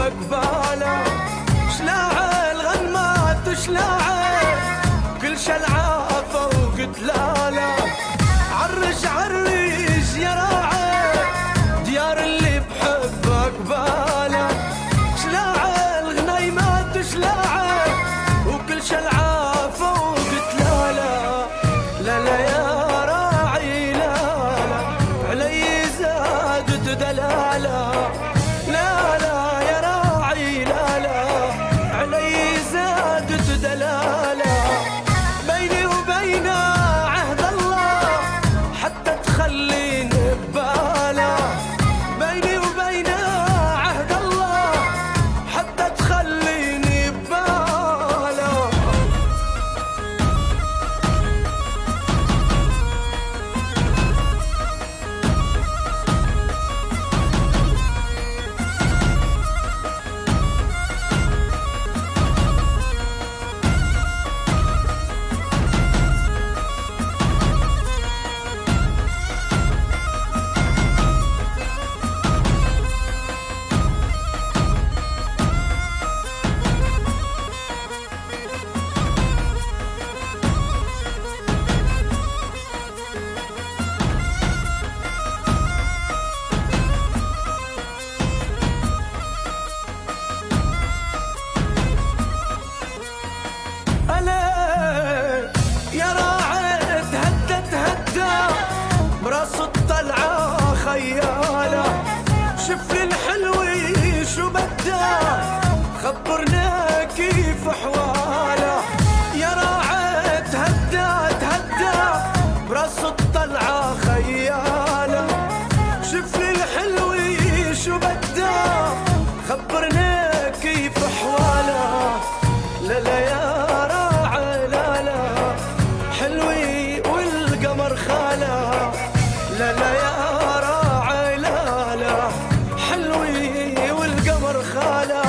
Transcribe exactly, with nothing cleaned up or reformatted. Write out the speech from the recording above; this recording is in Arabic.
قباله، شلاعه الغنمات شلاعه كل شلعه فوق تلاله، عرش عرش يا راعه ديار اللي بحب قباله، شلاعه الغنيمات شلاعه وكل شلعه فوق تلاله. لا لا يا راعي لا لا علي زادت دلاله، لا لا يا راعي لا لا علي زادت دلاله، بيني وبين عهد الله حتى تخليني بباله، بيني وبين عهد الله حتى تخليني بباله. يا راعي تهدى تهدى براس الطلعة خيالة، شوف لي الحلوي شو بدا خبرنا كيف حواله، يا راعي تهدى تهدى براس الطلعة خيالة، شوف لي الحلوي شو بدا خبرنا كيف حواله. لا لا يا راعي لا لا حلوي والقمر خاله، لا لا يا راعي لا لا حلوي والقمر خاله.